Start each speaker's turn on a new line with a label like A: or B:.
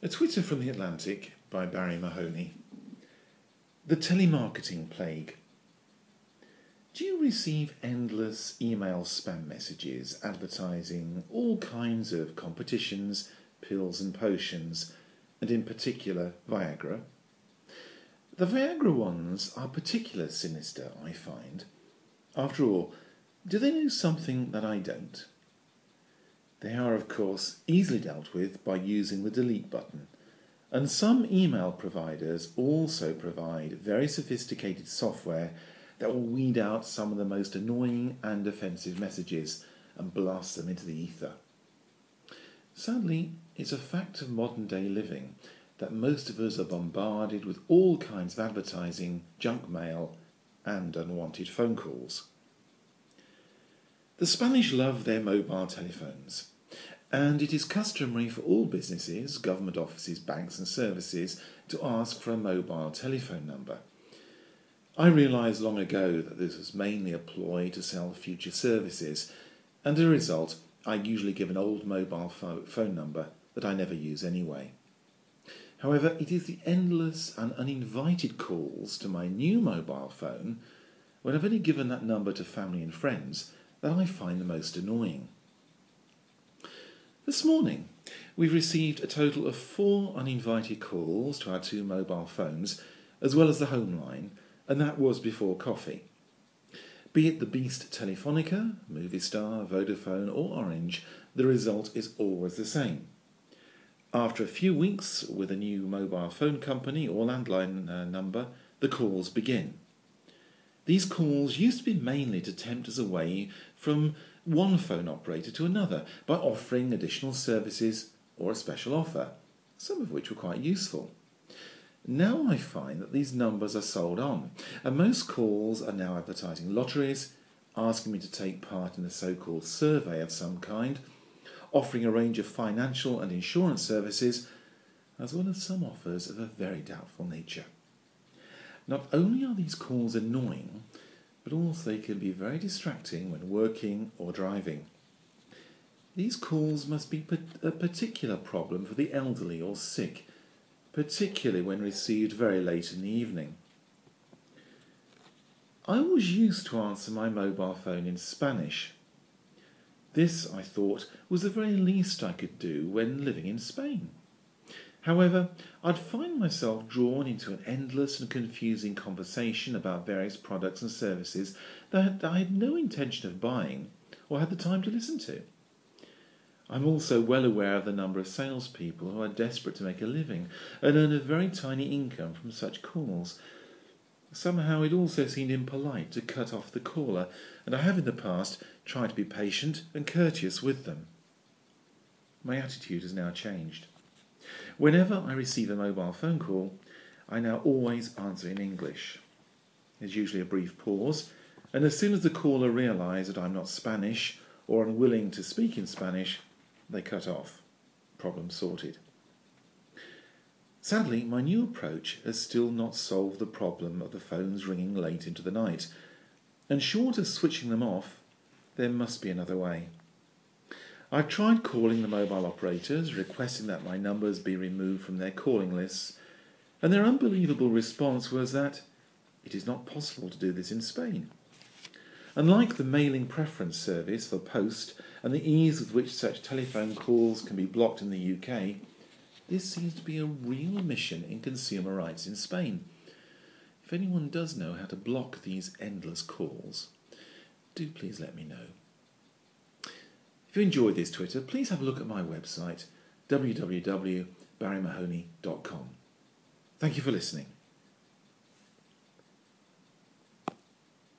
A: A Twitter from the Atlantic by Barry Mahoney. The telemarketing plague. Do you receive endless email spam messages advertising all kinds of competitions, pills and potions, and in particular Viagra? The Viagra ones are particularly sinister, I find. After all, do they know something that I don't? They are, of course, easily dealt with by using the delete button, and some email providers also provide very sophisticated software that will weed out some of the most annoying and offensive messages and blast them into the ether. Sadly, it's a fact of modern day living that most of us are bombarded with all kinds of advertising, junk mail, and unwanted phone calls. The Spanish love their mobile telephones, and it is customary for all businesses, government offices, banks and services to ask for a mobile telephone number. I realised long ago that this was mainly a ploy to sell future services, and as a result I usually give an old mobile phone number that I never use anyway. However, it is the endless and uninvited calls to my new mobile phone, when I've only given that number to family and friends, that I find the most annoying. This morning, we've received a total of 4 uninvited calls to our 2 mobile phones, as well as the home line, and that was before coffee. Be it the beast Telefonica, Movistar, Vodafone or Orange, the result is always the same. After a few weeks with a new mobile phone company or landline number, the calls begin. These calls used to be mainly to tempt us away from one phone operator to another by offering additional services or a special offer, some of which were quite useful. Now I find that these numbers are sold on, and most calls are now advertising lotteries, asking me to take part in a so-called survey of some kind, offering a range of financial and insurance services, as well as some offers of a very doubtful nature. Not only are these calls annoying, but also they can be very distracting when working or driving. These calls must be a particular problem for the elderly or sick, particularly when received very late in the evening. I always used to answer my mobile phone in Spanish. This, I thought, was the very least I could do when living in Spain. However, I'd find myself drawn into an endless and confusing conversation about various products and services that I had no intention of buying or had the time to listen to. I'm also well aware of the number of salespeople who are desperate to make a living and earn a very tiny income from such calls. Somehow it also seemed impolite to cut off the caller, and I have in the past tried to be patient and courteous with them. My attitude has now changed. Whenever I receive a mobile phone call, I now always answer in English. There's usually a brief pause, and as soon as the caller realises that I'm not Spanish or unwilling to speak in Spanish, they cut off. Problem sorted. Sadly, my new approach has still not solved the problem of the phones ringing late into the night, and short of switching them off, there must be another way. I've tried calling the mobile operators, requesting that my numbers be removed from their calling lists, and their unbelievable response was that it is not possible to do this in Spain. Unlike the mailing preference service for post and the ease with which such telephone calls can be blocked in the UK, this seems to be a real mission in consumer rights in Spain. If anyone does know how to block these endless calls, do please let me know. If you enjoyed this Twitter, please have a look at my website, www.barrymahoney.com. Thank you for listening.